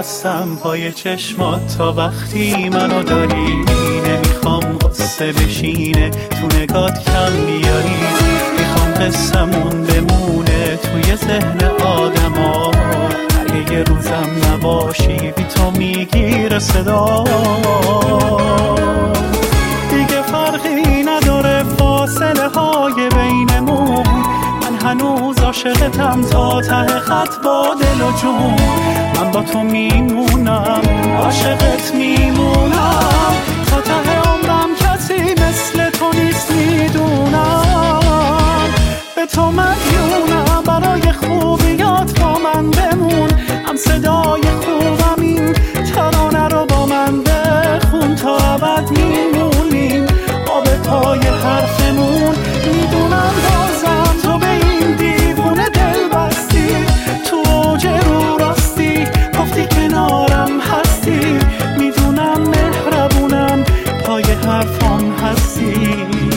بستم پای چشمات تا وقتی منو داری. نمیخوام قصه بشینه تو نگات کم بیاری، میخوام قصمون بمونه توی ذهن آدما. اگه یه روزم نباشی بی تو میگیره صدا. دیگه فرقی نداره فاصله های بینمون، من هنوز عاشقتم تا ته خط با دل و جون. من با تو میمونم عاشقت میمونم تا ته عمرم، کسی مثل تو نیست میدونم. به تو مدیونم برای خوبیات با من بمون، هم صدای خوبم این ترانه رو با من بخون تا ابد میمونیم آب پای حرفمون. میدونم بازم تو به این دیوونه دل بستی، تو اوج رو راستی گفتی کنارم هستی. میدونم مهربونم پای حرفام هستی.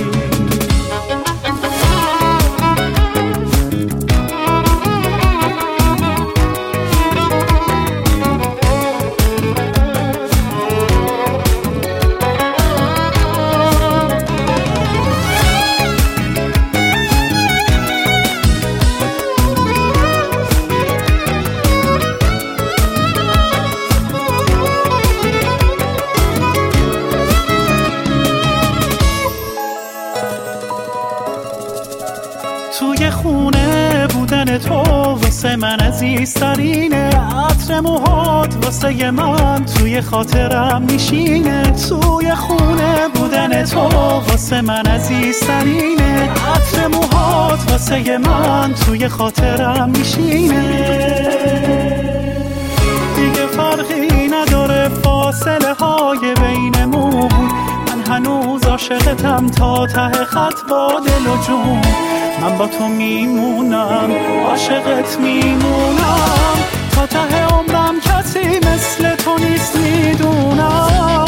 توی خونه بودن تو واسه من عزیزترینه، عطر موهات واسه من توی خاطرم میشینه. توی خونه بودن تو واسه من عزیزترینه، عطر موهات واسه من توی خاطرم میشینه. دیگه فرقی نداره فاصله های بینمون، من هنوز عاشقتم تا ته خط با دل و جون. من با تو میمونم عاشقت میمونم تا ته عمرم، کسی مثل تو نیست میدونم.